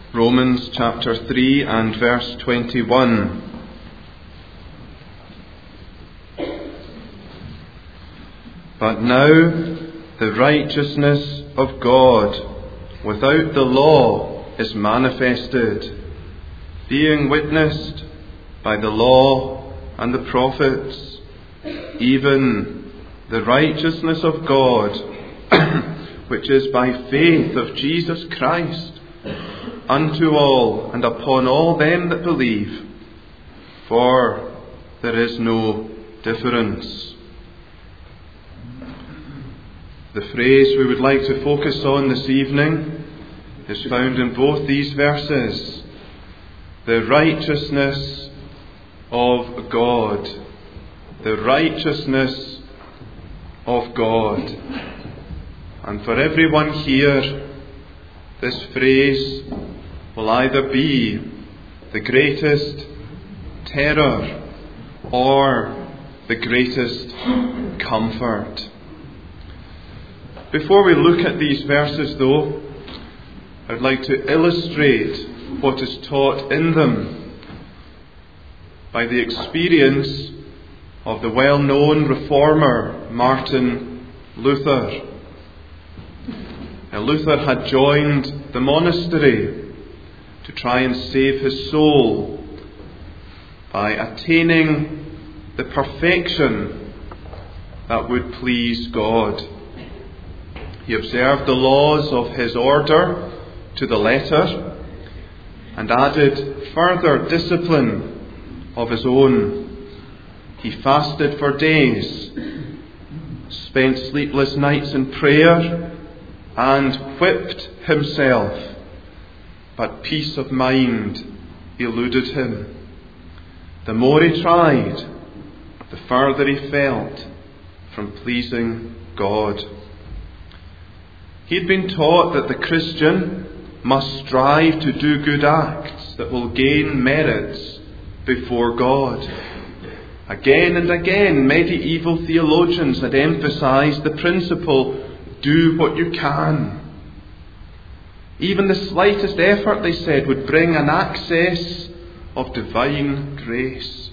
Romans chapter 3 and verse 21. But now the righteousness of God without the law is manifested, being witnessed by the law and the prophets, even the righteousness of God, which is by faith of Jesus Christ, unto all and upon all them that believe, for there is no difference. The phrase we would like to focus on this evening is found in both these verses: the righteousness of God. The righteousness of God. And for everyone here, this phrase will either be the greatest terror or the greatest comfort. Before we look at these verses, though, I'd like to illustrate what is taught in them by the experience of the well-known reformer Martin Luther. Now, Luther had joined the monastery to try and save his soul by attaining the perfection that would please God. He observed the laws of his order to the letter and added further discipline of his own. He fasted for days, spent sleepless nights in prayer, and whipped himself, but peace of mind eluded him. The more he tried, the further he felt from pleasing God. He had been taught that the Christian must strive to do good acts that will gain merits before God. Again and again, medieval theologians had emphasized the principle, do what you can. Even the slightest effort, they said, would bring an access of divine grace.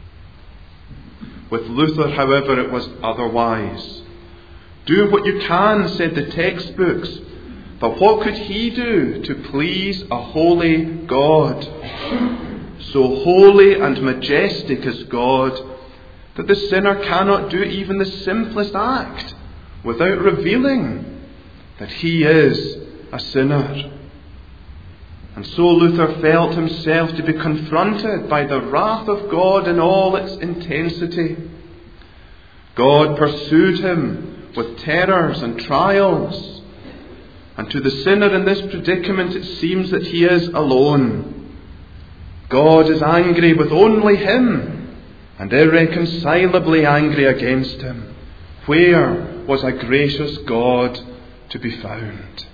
With Luther, however, it was otherwise. Do what you can, said the textbooks, but what could he do to please a holy God? So holy and majestic is God that the sinner cannot do even the simplest act without revealing that he is a sinner. And so Luther felt himself to be confronted by the wrath of God in all its intensity. God pursued him with terrors and trials. And to the sinner in this predicament, it seems that he is alone. God is angry with only him and irreconcilably angry against him. Where was a gracious God to be found?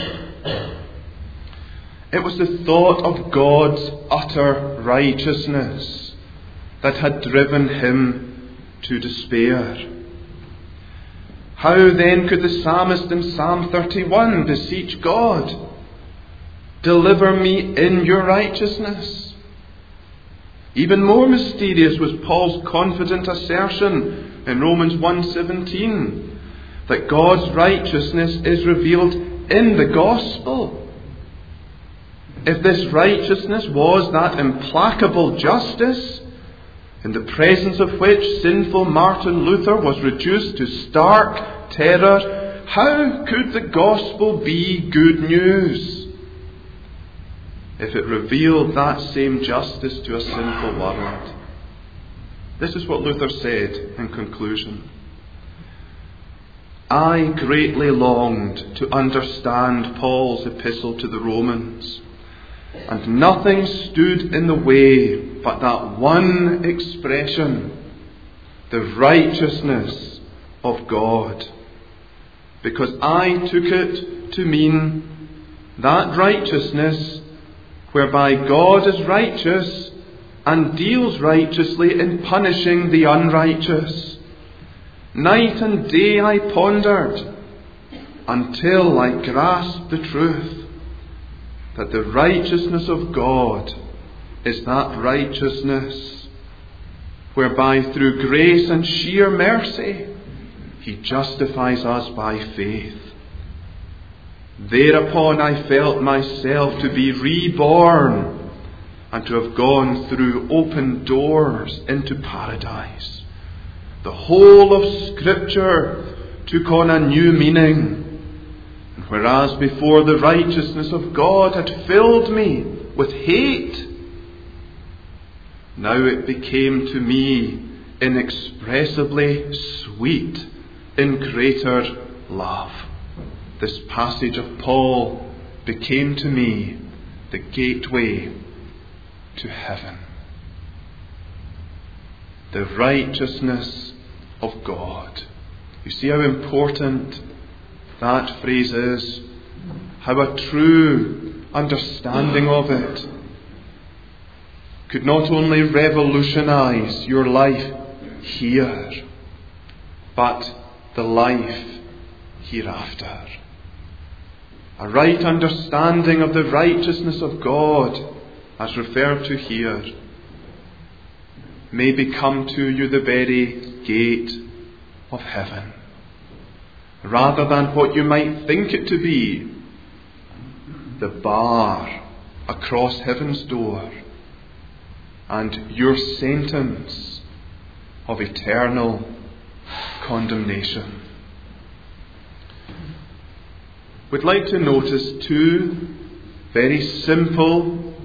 It was the thought of God's utter righteousness that had driven him to despair. How then could the psalmist in Psalm 31 beseech God, deliver me in your righteousness? Even more mysterious was Paul's confident assertion in Romans 1:17 that God's righteousness is revealed in the gospel. If this righteousness was that implacable justice, in the presence of which sinful Martin Luther was reduced to stark terror, how could the gospel be good news if it revealed that same justice to a sinful world? This is what Luther said in conclusion. I greatly longed to understand Paul's epistle to the Romans, and nothing stood in the way but that one expression, the righteousness of God, because I took it to mean that righteousness whereby God is righteous and deals righteously in punishing the unrighteous. Night and day I pondered until I grasped the truth. that the righteousness of God is that righteousness whereby through grace and sheer mercy He justifies us by faith. Thereupon I felt myself to be reborn and to have gone through open doors into paradise. The whole of Scripture took on a new meaning. And whereas before the righteousness of God had filled me with hate, now it became to me inexpressibly sweet in greater love. This passage of Paul became to me the gateway to heaven. The righteousness of God. You see how important that phrase is, how a true understanding of it could not only revolutionize your life here, but the life hereafter. A right understanding of the righteousness of God, as referred to here, may become to you the very gate of heaven, rather than what you might think it to be, the bar across heaven's door and your sentence of eternal condemnation. We'd like to notice two very simple,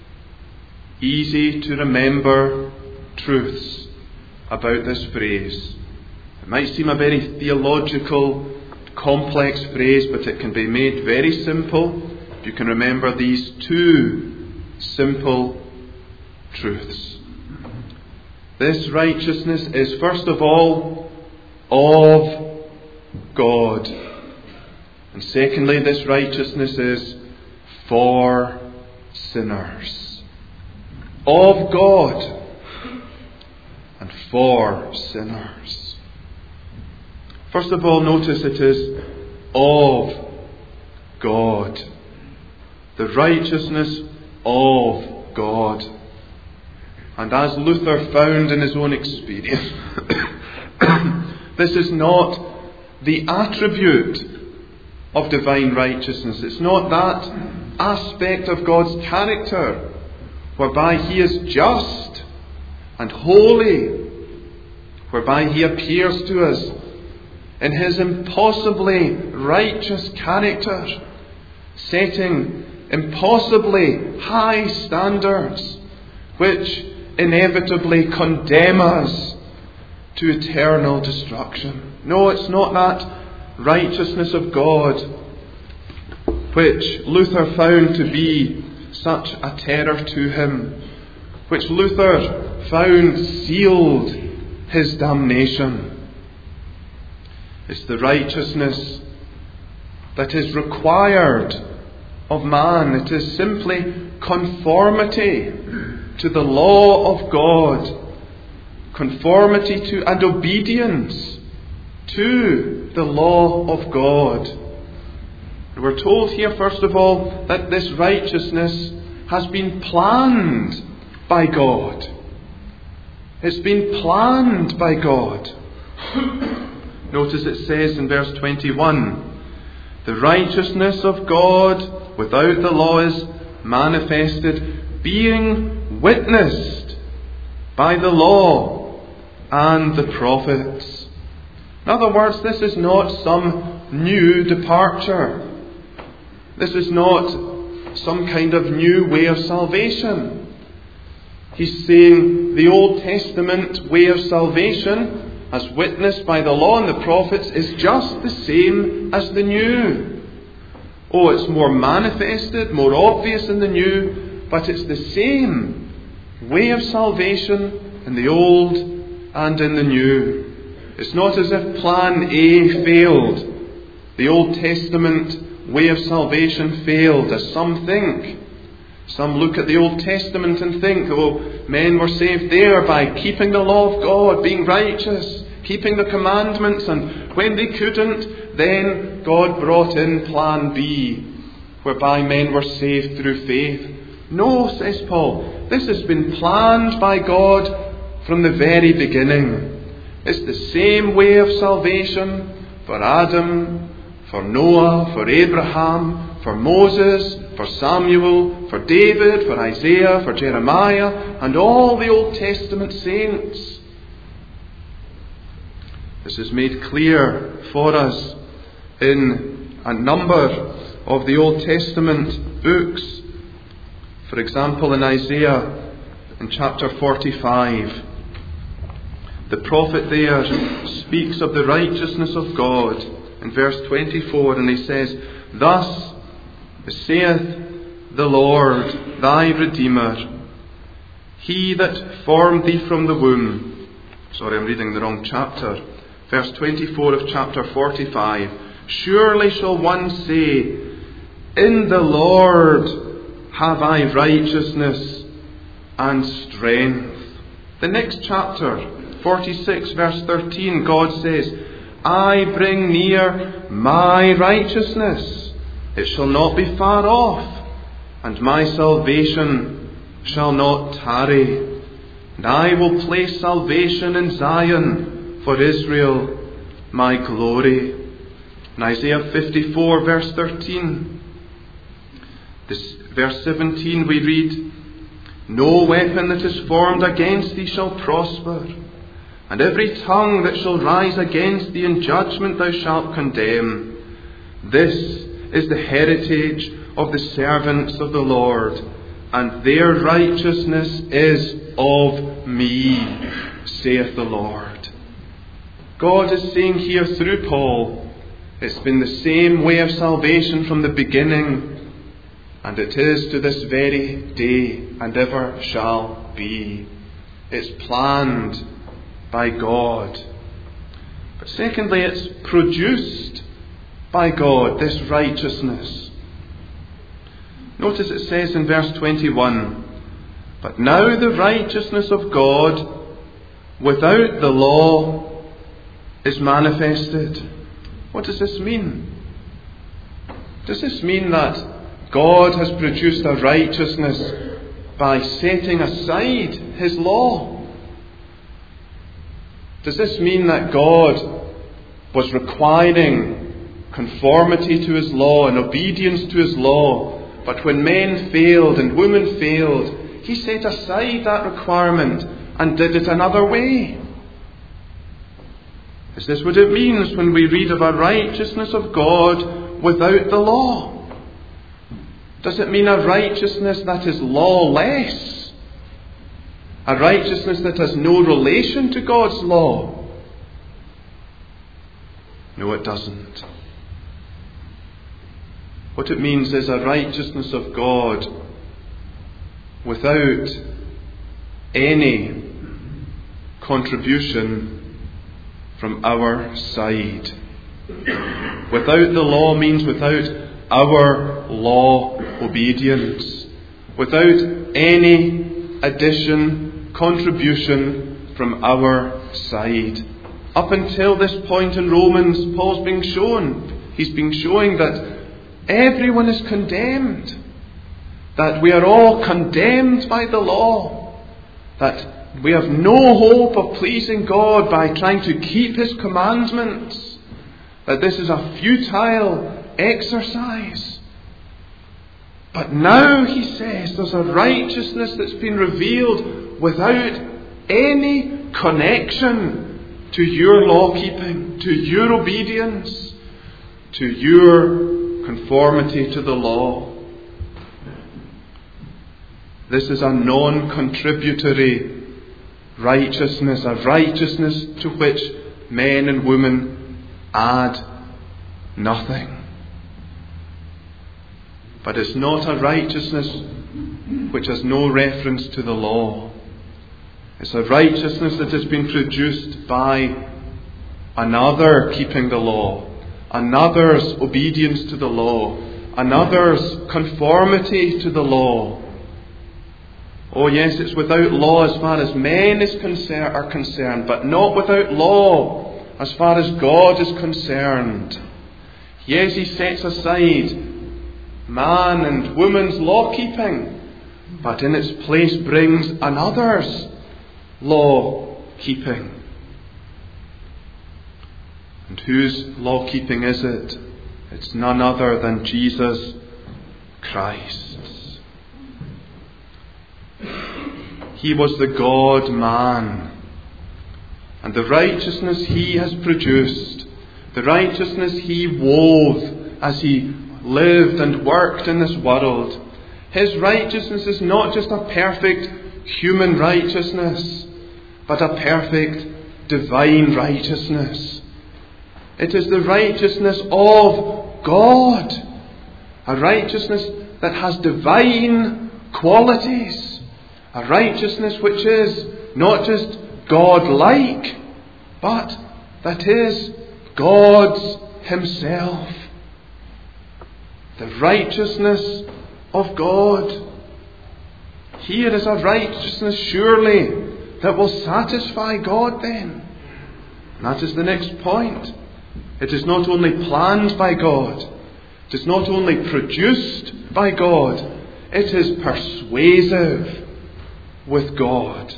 easy to remember truths about this phrase. It might seem a very theological, complex phrase, but it can be made very simple. You can remember these two simple truths. This righteousness is, first of all, of God. And secondly, this righteousness is for sinners. Of God and for sinners. First of all, notice it is of God. The righteousness of God. And as Luther found in his own experience, this is not the attribute of divine righteousness. It's not that aspect of God's character whereby He is just and holy, whereby He appears to us in His impossibly righteous character, setting impossibly high standards which inevitably condemn us to eternal destruction. No, it's not that righteousness of God which Luther found to be such a terror to him, which Luther found sealed his damnation. It's the righteousness that is required of man. It is simply conformity to the law of God, conformity to and obedience to the law of God. We're told here, first of all, that this righteousness has been planned by God. It's been planned by God. Notice it says in verse 21, the righteousness of God without the law is manifested, being witnessed by the law and the prophets. In other words, this is not some new departure. This is not some kind of new way of salvation. He's saying the Old Testament way of salvation, as witnessed by the law and the prophets, is just the same as the new. Oh, it's more manifested, more obvious in the new, but it's the same way of salvation in the Old and in the New. It's not as if plan A failed. The Old Testament way of salvation failed, as some think. Some look at the Old Testament and think, oh, men were saved there by keeping the law of God, being righteous, keeping the commandments, and when they couldn't, then God brought in plan B. whereby men were saved through faith. No, says Paul, this has been planned by God from the very beginning. It's the same way of salvation for Adam, for Noah, for Abraham, for Moses, for Samuel, for David, for Isaiah, for Jeremiah, and all the Old Testament saints. This is made clear for us in a number of the Old Testament books. For example, in Isaiah, in chapter 45, the prophet there speaks of the righteousness of God in verse 24, and he says, "Thus saith the Lord thy Redeemer, he that formed thee from the womb." Sorry, I'm reading the wrong chapter. Verse 24 of chapter 45. "Surely shall one say, in the Lord have I righteousness and strength." The next chapter, 46 verse 13, God says, "I bring near my righteousness. It shall not be far off, and my salvation shall not tarry. And I will place salvation in Zion for Israel, my glory." In Isaiah 54 verse 13, verse 17 we read, "No weapon that is formed against thee shall prosper, and every tongue that shall rise against thee in judgment thou shalt condemn. This is the heritage of the servants of the Lord, and their righteousness is of me, saith the Lord." God is saying here through Paul, it's been the same way of salvation from the beginning, and it is to this very day, and ever shall be. It's planned by God. But secondly, it's produced by God, this righteousness. Notice it says in verse 21, "But now the righteousness of God without the law is manifested." What does this mean? Does this mean that God has produced a righteousness by setting aside His law? Does this mean that God was requiring conformity to His law and obedience to His law, but when men failed and women failed, He set aside that requirement and did it another way? Is this what it means when we read of a righteousness of God without the law? Does it mean a righteousness that is lawless? A righteousness that has no relation to God's law? No, it doesn't. What it means is a righteousness of God without any contribution from our side. Without the law means without our law obedience, without any addition, contribution from our side. Up until this point in Romans, Paul's being shown, he's been showing that everyone is condemned, that we are all condemned by the law, that we have no hope of pleasing God by trying to keep His commandments, that this is a futile exercise. But now, he says, there's a righteousness that's been revealed without any connection to your law keeping, to your obedience, to your conformity to the law. This is a non-contributory righteousness, a righteousness to which men and women add nothing. But it's not a righteousness which has no reference to the law. It's a righteousness that has been produced by another keeping the law, another's obedience to the law, another's conformity to the law. Oh yes, it's without law as far as men are concerned, but not without law as far as God is concerned. Yes, He sets aside man and woman's law-keeping, but in its place brings another's law-keeping. And whose law-keeping is it? It's none other than Jesus Christ. He was the God-man, and the righteousness he has produced, the righteousness he wove as he lived and worked in this world, his righteousness is not just a perfect human righteousness, but a perfect divine righteousness. It is the righteousness of God, a righteousness that has divine qualities, a righteousness which is not just God-like, but that is God's himself. The righteousness of God. Here is a righteousness surely that will satisfy God then. And that is the next point. It is not only planned by God, it is not only produced by God, it is persuasive with God.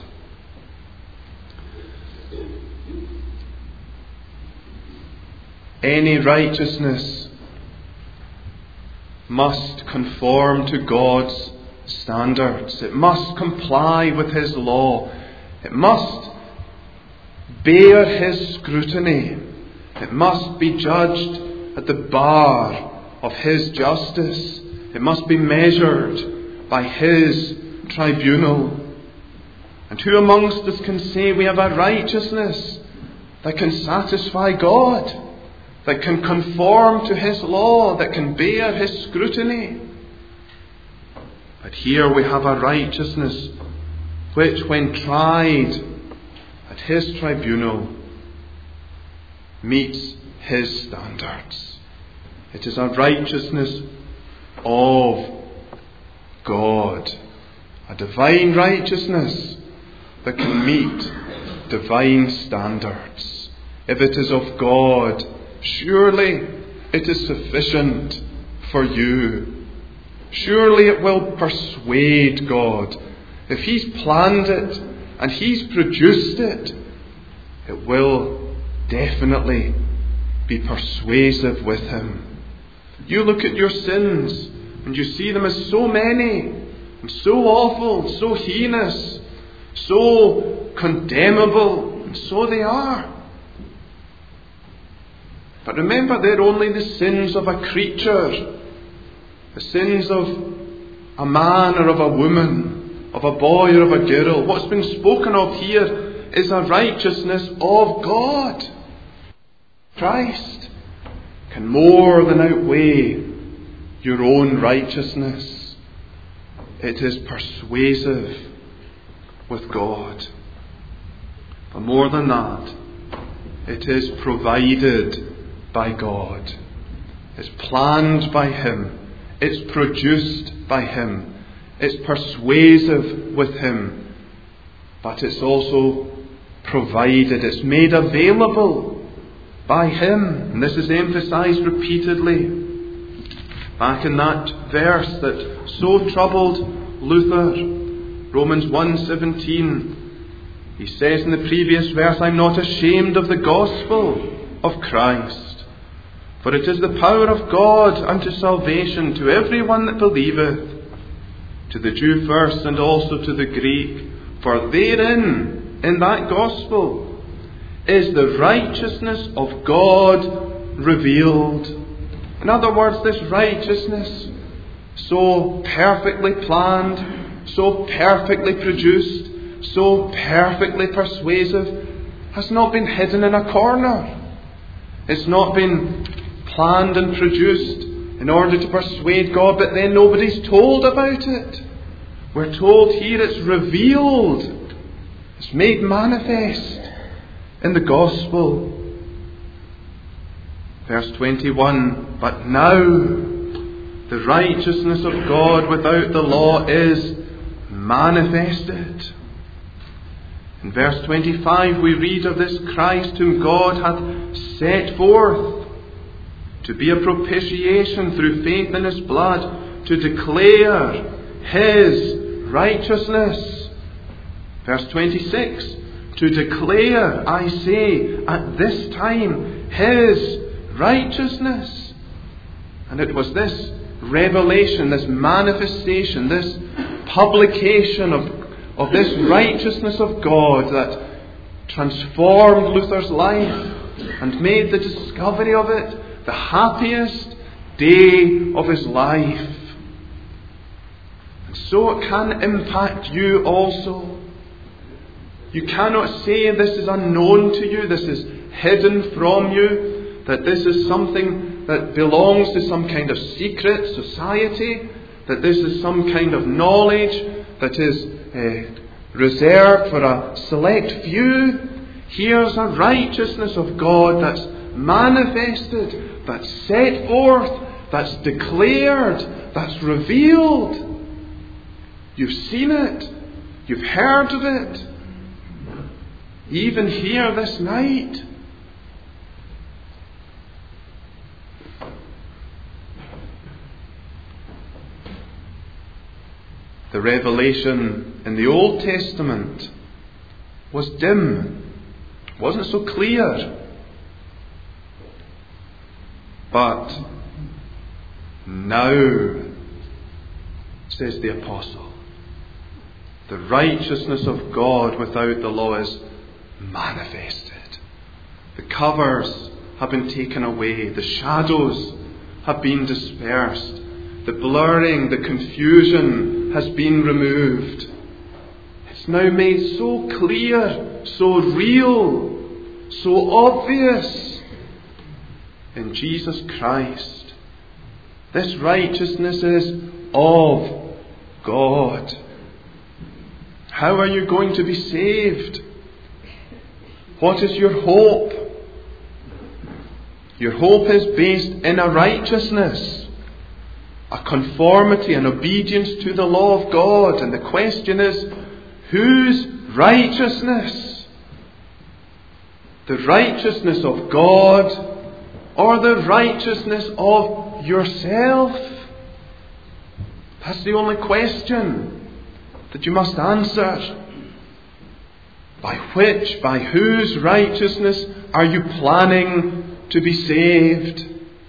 Any righteousness must conform to God's standards. It must comply with his law. It must bear his scrutiny. It must be judged at the bar of his justice. It must be measured by his tribunal. And who amongst us can say we have a righteousness that can satisfy God, that can conform to his law, that can bear his scrutiny? But here we have a righteousness which, when tried at his tribunal, meets his standards. It is a righteousness of God, a divine righteousness that can meet divine standards. If it is of God, surely it is sufficient for you. Surely it will persuade God. If he's planned it and he's produced it, it will definitely be persuasive with him. You look at your sins and you see them as so many and so awful, so heinous, so condemnable, and so they are. But remember, they're only the sins of a creature, the sins of a man or of a woman, of a boy or of a girl. What's been spoken of here is a righteousness of God. Christ can more than outweigh your own righteousness. It is persuasive with God. But more than that, it is provided by God. It's planned by him. It's produced by him. It's persuasive with him. But it's also provided. It's made available by him. And this is emphasized repeatedly. Back in that verse that so troubled Luther, Romans 1:17, he says in the previous verse, I'm not ashamed of the gospel of Christ, for it is the power of God unto salvation to everyone that believeth, to the Jew first and also to the Greek. For therein, in that gospel, is the righteousness of God revealed. In other words, this righteousness, so perfectly planned, so perfectly produced, so perfectly persuasive, has not been hidden in a corner. It's not been planned and produced in order to persuade God, but then nobody's told about it. We're told here it's revealed. It's made manifest in the gospel. Verse 21, but now the righteousness of God without the law is manifested. In verse 25 we read of this Christ whom God hath set forth to be a propitiation through faith in his blood to declare His righteousness. Verse 26, to declare, I say, at this time, His righteousness. And it was this revelation, this manifestation, this publication of this righteousness of God that transformed Luther's life and made the discovery of it the happiest day of his life. And so it can impact you also. You cannot say this is unknown to you, this is hidden from you, that this is something that belongs to some kind of secret society, that this is some kind of knowledge that is reserved for a select few. Here's a righteousness of God that's manifested, that's set forth, that's declared, that's revealed. You've seen it. You've heard of it. Even here this night. The revelation in the Old Testament was dim, wasn't so clear. But now, says the Apostle, the righteousness of God without the law is manifested. The covers have been taken away. The shadows have been dispersed. The blurring, the confusion has been removed. It's now made so clear, so real, so obvious in Jesus Christ. This righteousness is of God. How are you going to be saved? What is your hope? Your hope is based in a righteousness, a conformity, an obedience to the law of God. And the question is, whose righteousness? The righteousness of God or the righteousness of yourself? That's the only question that you must answer. By which, by whose righteousness are you planning to be saved?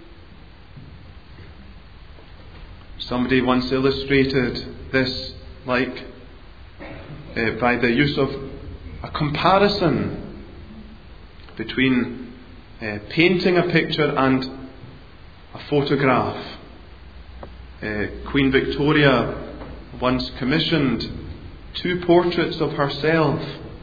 Somebody once illustrated this by the use of a comparison between painting a picture and a photograph. Queen Victoria once commissioned 2 portraits of herself.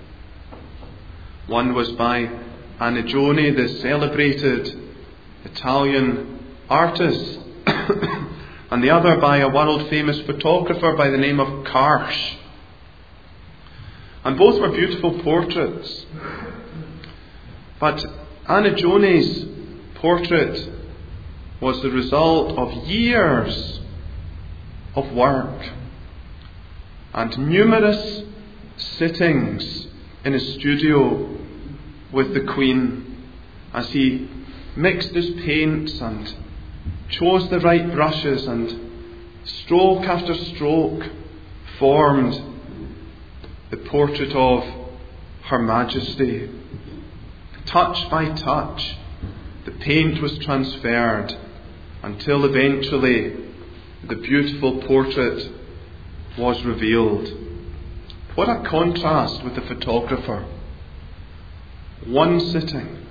One was by Annigone, the celebrated Italian artist, and the other by a world-famous photographer by the name of Karsh. And both were beautiful portraits. But Annigone's portrait was the result of years of work and numerous sittings in his studio with the Queen as he mixed his paints and chose the right brushes and stroke after stroke formed the portrait of Her Majesty. Touch by touch, the paint was transferred until eventually the beautiful portrait was revealed. What a contrast with the photographer. One sitting,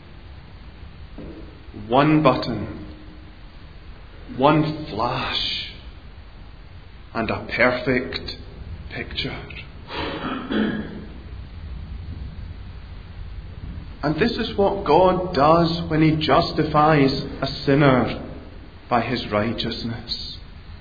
one button, one flash, and a perfect picture. And this is what God does when He justifies a sinner by His righteousness.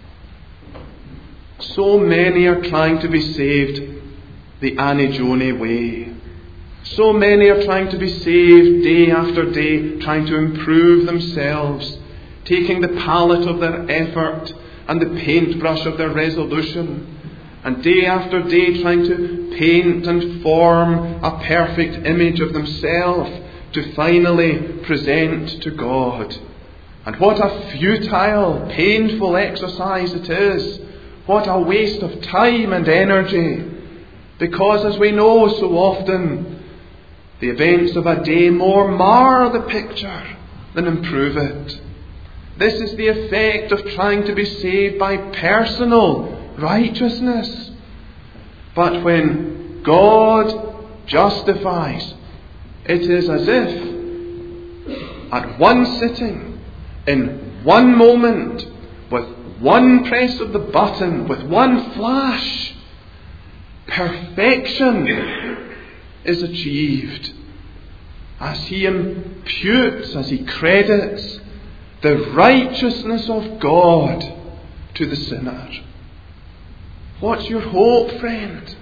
So many are trying to be saved the Annigone way. So many are trying to be saved day after day, trying to improve themselves, taking the palette of their effort and the paintbrush of their resolution, and day after day trying to paint and form a perfect image of themselves to finally present to God. And what a futile, painful exercise it is. What a waste of time and energy. Because, as we know so often, the events of a day more mar the picture than improve it. This is the effect of trying to be saved by personal righteousness. But when God justifies, it is as if at one sitting, in one moment, with one press of the button, with one flash, perfection is achieved as He imputes, as He credits the righteousness of God to the sinner. What's your hope, friend?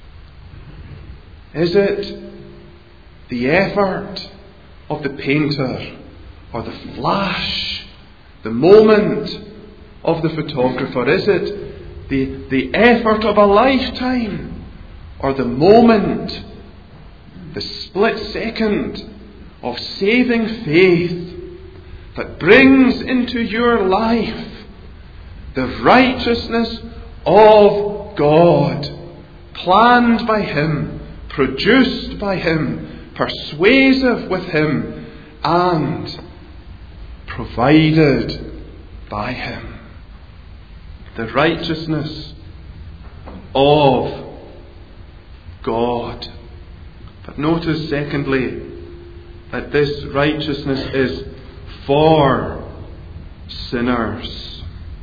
Is it the effort of the painter, or the flash, the moment of the photographer? Is it the effort of a lifetime, or the moment, the split second of saving faith that brings into your life the righteousness of God, planned by Him, produced by Him, persuasive with Him, and provided by Him? The righteousness of God. But notice, secondly, that this righteousness is for sinners.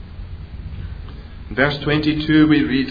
In verse 22 we read,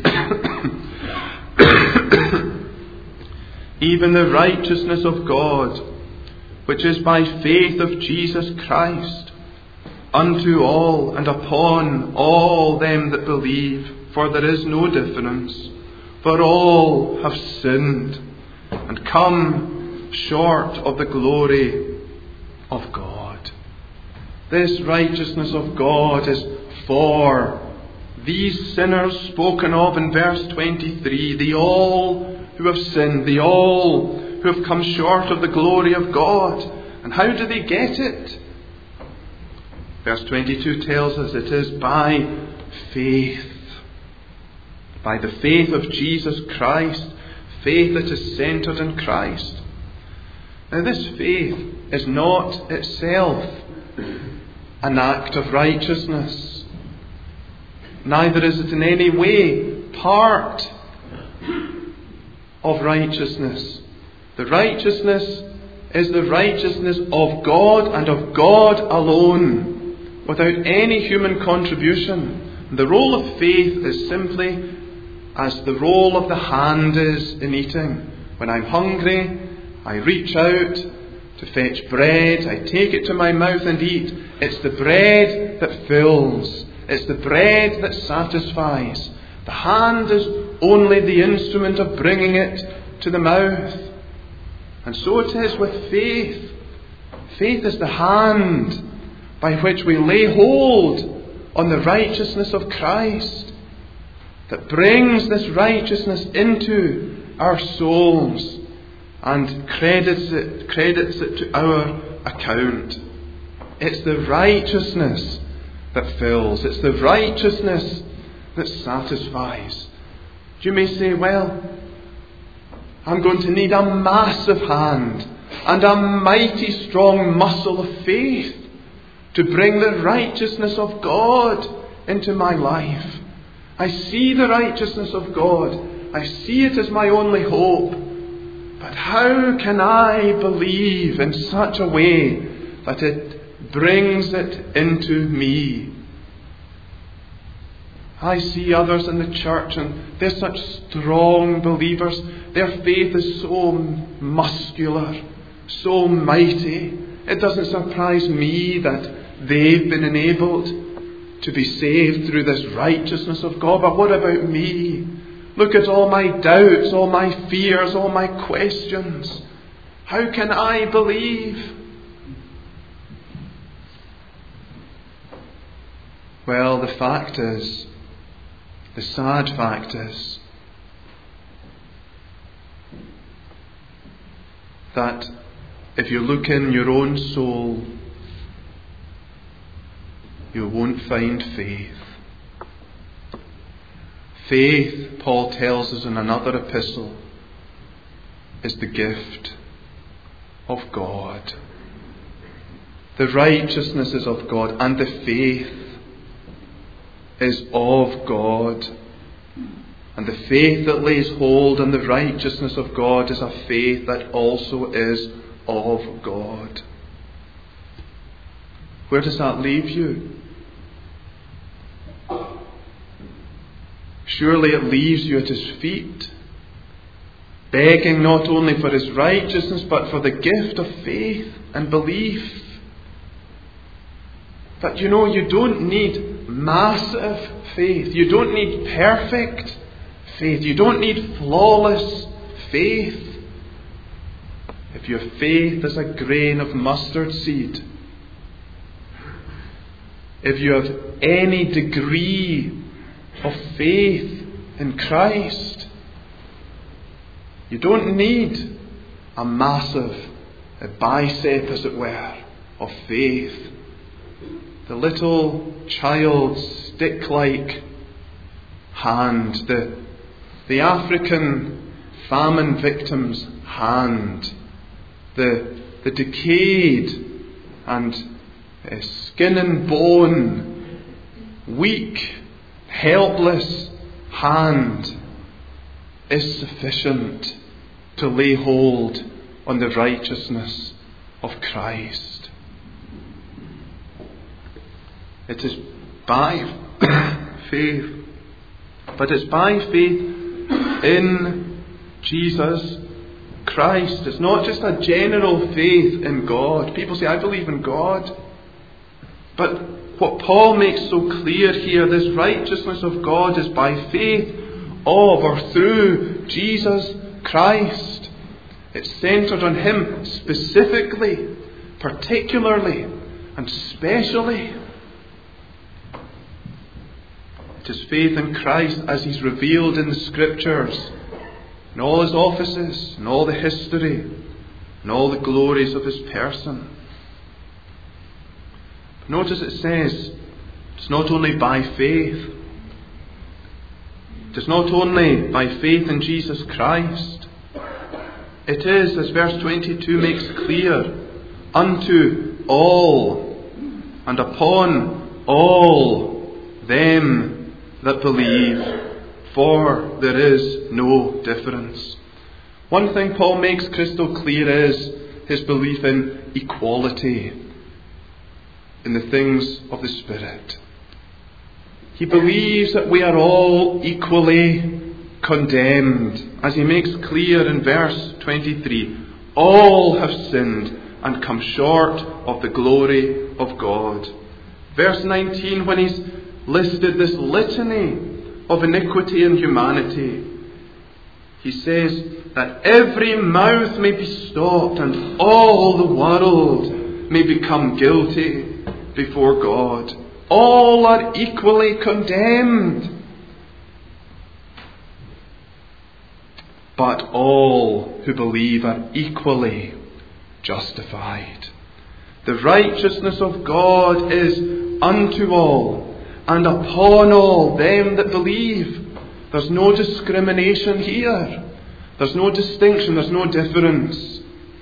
even the righteousness of God, which is by faith of Jesus Christ, unto all and upon all them that believe, for there is no difference, for all have sinned and come short of the glory of God. This righteousness of God is for these sinners spoken of in verse 23, the all who have sinned, the all who have come short of the glory of God. And how do they get it? Verse 22 tells us it is by faith. By the faith of Jesus Christ, faith that is centred in Christ. Now, this faith is not itself an act of righteousness. Neither is it in any way part of righteousness. The righteousness is the righteousness of God and of God alone, without any human contribution. The role of faith is simply as the role of the hand is in eating. When I'm hungry, I reach out to fetch bread, I take it to my mouth and eat. It's the bread that fills. It's the bread that satisfies. The hand is only the instrument of bringing it to the mouth. And so it is with faith. Faith is the hand by which we lay hold on the righteousness of Christ, that brings this righteousness into our souls and credits it to our account. It's the righteousness that fills. It's the righteousness that satisfies. You may say, well, I'm going to need a massive hand and a mighty strong muscle of faith to bring the righteousness of God into my life. I see the righteousness of God. I see it as my only hope. But how can I believe in such a way that it brings it into me? I see others in the church and they're such strong believers. Their faith is so muscular, so mighty. It doesn't surprise me that they've been enabled to be saved through this righteousness of God. But what about me? Look at all my doubts, all my fears, all my questions. How can I believe? Well, the fact is, the sad fact is, that if you look in your own soul, you won't find faith. Faith, Paul tells us in another epistle, is the gift of God. The righteousness is of God, and the faith is of God. And the faith that lays hold on the righteousness of God is a faith that also is of God. Where does that leave you? Surely it leaves you at His feet, begging not only for His righteousness, but for the gift of faith and belief. But you don't need massive faith. You don't need perfect faith. You don't need flawless faith. If your faith is a grain of mustard seed, if you have any degree of faith in Christ, you don't need a massive bicep, as it were, of faith. The little child's stick-like hand, the African famine victim's hand, the decayed and skin and bone, weak, helpless hand is sufficient to lay hold on the righteousness of Christ. It is by faith, but it's by faith in Jesus Christ. It's not just a general faith in God. People say, I believe in God. But what Paul makes so clear here, this righteousness of God is by faith of or through Jesus Christ. It's centred on Him specifically, particularly, and specially. It is faith in Christ as He's revealed in the Scriptures, in all His offices, in all the history, in all the glories of His person. Notice it says, it's not only by faith. It is not only by faith in Jesus Christ. It is, as verse 22 makes clear, unto all and upon all them that believe, for there is no difference. One thing Paul makes crystal clear is his belief in equality in the things of the Spirit. He believes that we are all equally condemned, as he makes clear in verse 23. All have sinned and come short of the glory of God. Verse 19, when he's listed this litany of iniquity and humanity, he says that every mouth may be stopped and all the world may become guilty before God. All are equally condemned. But all who believe are equally justified. The righteousness of God is unto all and upon all them that believe. There's no discrimination here. There's no distinction. There's no difference.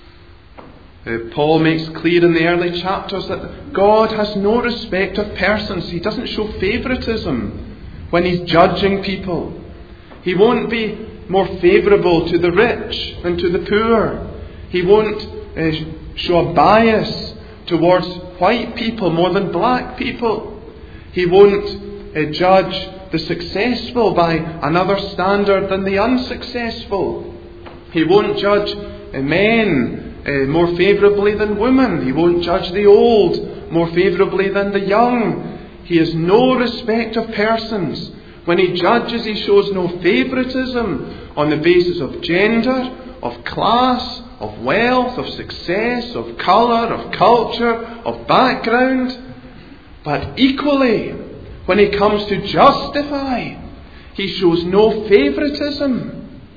Paul makes clear in the early chapters that God has no respect of persons. He doesn't show favouritism when He's judging people. He won't be more favourable to the rich than to the poor. He won't show a bias towards white people more than black people. He won't judge the successful by another standard than the unsuccessful. He won't judge men more favourably than women. He won't judge the old more favourably than the young. He has no respect of persons. When he judges, he shows no favouritism on the basis of gender, of class, of wealth, of success, of colour, of culture, of background. But equally, when he comes to justify, he shows no favouritism.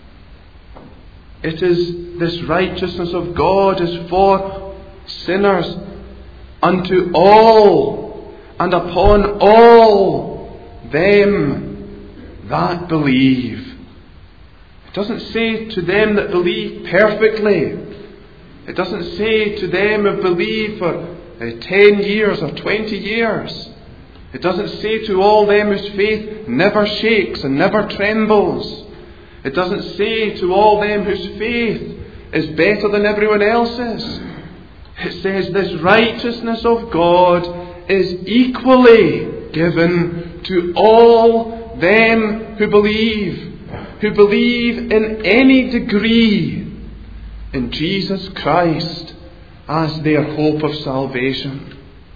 It is this righteousness of God is for sinners unto all and upon all them that believe. It doesn't say to them that believe perfectly. It doesn't say to them who believe for 10 years or 20 years. It doesn't say to all them whose faith never shakes and never trembles. It doesn't say to all them whose faith is better than everyone else's. It says this righteousness of God is equally given to all them who believe in any degree in Jesus Christ as their hope of salvation.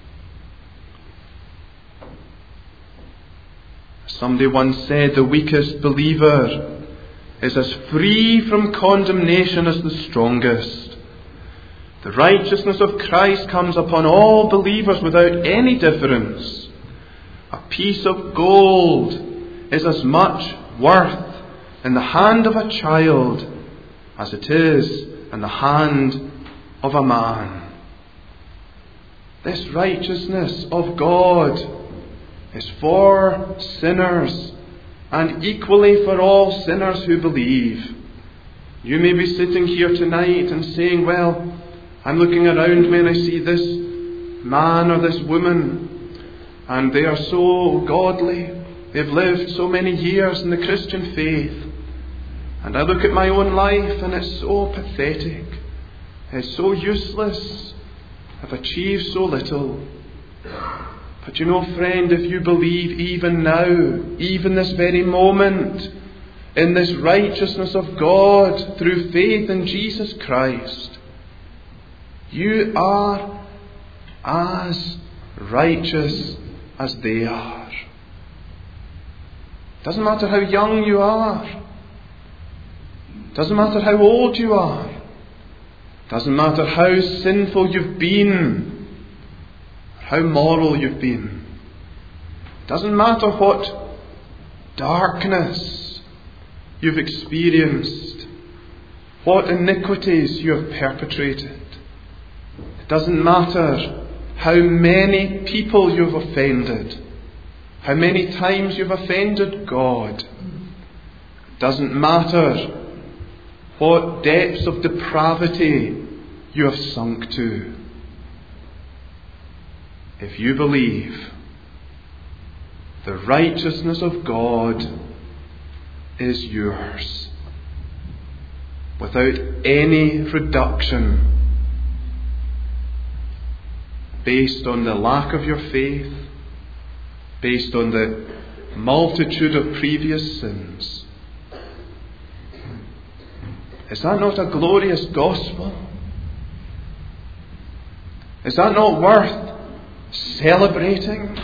Somebody once said the weakest believer is as free from condemnation as the strongest. The righteousness of Christ comes upon all believers without any difference. A piece of gold is as much worth in the hand of a child as it is in the hand of a man. This righteousness of God is for sinners, and equally for all sinners who believe. You may be sitting here tonight and saying, well, I'm looking around me and I see this man or this woman, and they are so godly. They've lived so many years in the Christian faith. And I look at my own life and it's so pathetic. It's so useless. I've achieved so little. But you know, friend, if you believe even now, even this very moment, in this righteousness of God through faith in Jesus Christ, you are as righteous as they are. Doesn't matter how young you are. Doesn't matter how old you are. Doesn't matter how sinful you've been. How moral you've been. Doesn't matter what darkness you've experienced, what iniquities you have perpetrated. It doesn't matter how many people you've offended, how many times you've offended God. It doesn't matter what depths of depravity you have sunk to. If you believe, the righteousness of God is yours, without any reduction, based on the lack of your faith, based on the multitude of previous sins. Is that not a glorious gospel? Is that not worth celebrating?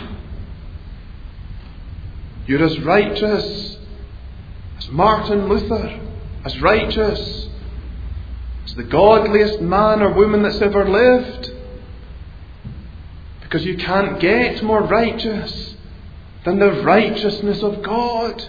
You're as righteous as Martin Luther, as righteous as the godliest man or woman that's ever lived, because you can't get more righteous than the righteousness of God.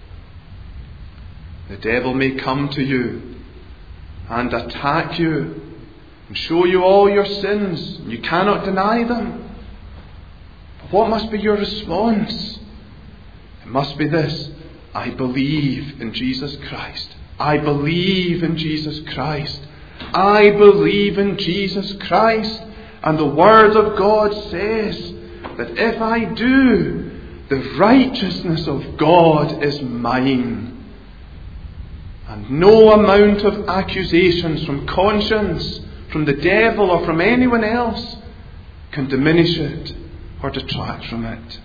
The devil may come to you and attack you and show you all your sins. You cannot deny them. But what must be your response? It must be this: I believe in Jesus Christ. I believe in Jesus Christ. I believe in Jesus Christ. And the Word of God says that if I do, the righteousness of God is mine. And no amount of accusations from conscience, from the devil or from anyone else can diminish it or detract from it.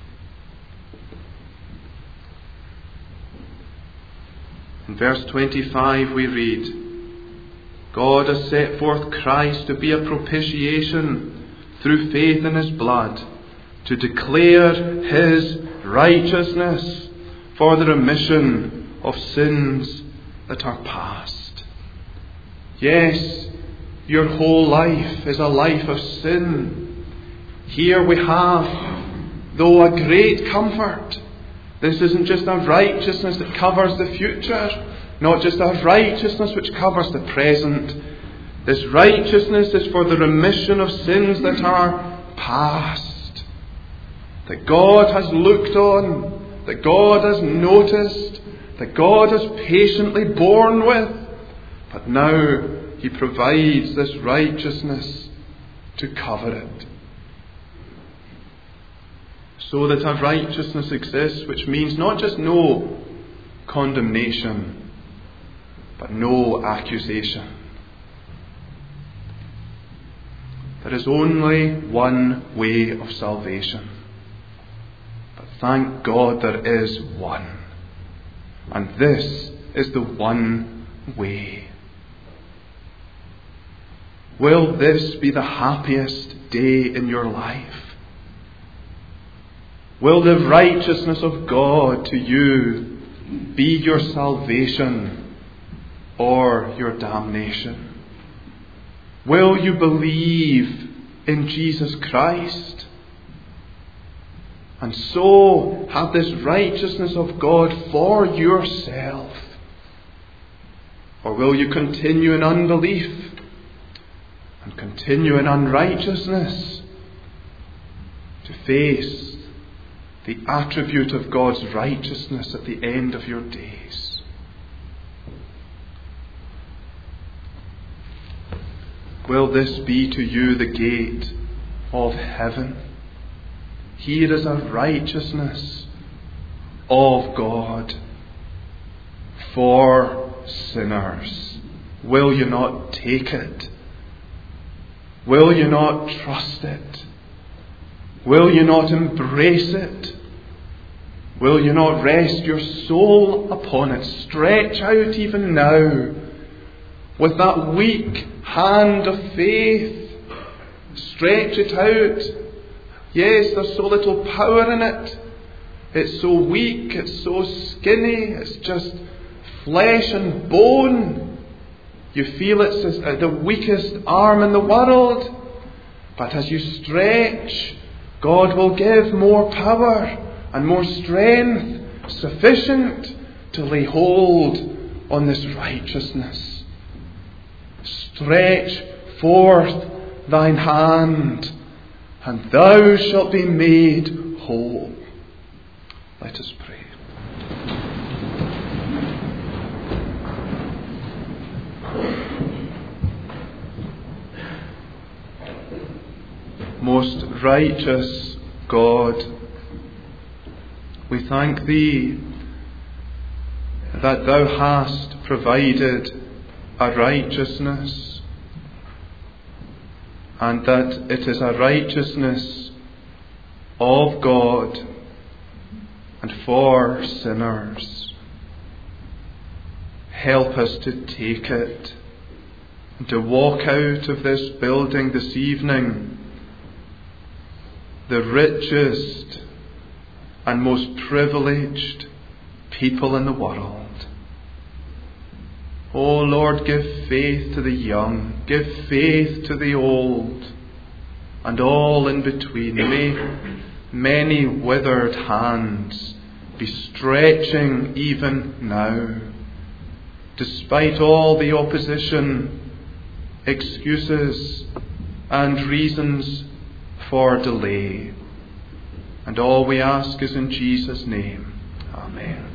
In verse 25 we read, God has set forth Christ to be a propitiation through faith in His blood, to declare His righteousness for the remission of sins that are past. Yes, your whole life is a life of sin. Here we have, though, a great comfort. This isn't just a righteousness that covers the future, not just a righteousness which covers the present. This righteousness is for the remission of sins that are past. that God has looked on, that God has noticed, that God has patiently borne with, but now He provides this righteousness to cover it. So that a righteousness exists which means not just no condemnation, but no accusation. There is only one way of salvation. But thank God there is one. And this is the one way. Will this be the happiest day in your life? Will the righteousness of God to you be your salvation or your damnation? Will you believe in Jesus Christ and so have this righteousness of God for yourself? Or will you continue in unbelief and continue in unrighteousness to face the attribute of God's righteousness at the end of your days? Will this be to you the gate of heaven? Here is a righteousness of God for sinners. Will you not take it? Will you not trust it? Will you not embrace it? Will you not rest your soul upon it? Stretch out even now with that weak hand of faith. Stretch it out. Yes, there's so little power in it. It's so weak, it's so skinny, it's just flesh and bone. You feel it's the weakest arm in the world. But as you stretch, God will give more power and more strength sufficient to lay hold on this righteousness. Stretch forth thine hand, and thou shalt be made whole. Let us pray. Most righteous God, we thank Thee that Thou hast provided a righteousness, and that it is a righteousness of God and for sinners. Help us to take it and to walk out of this building this evening the richest and most privileged people in the world. Oh Lord, give faith to the young, give faith to the old, and all in between. May many withered hands be stretching even now, despite all the opposition, excuses, and reasons for delay. And all we ask is in Jesus' name. Amen.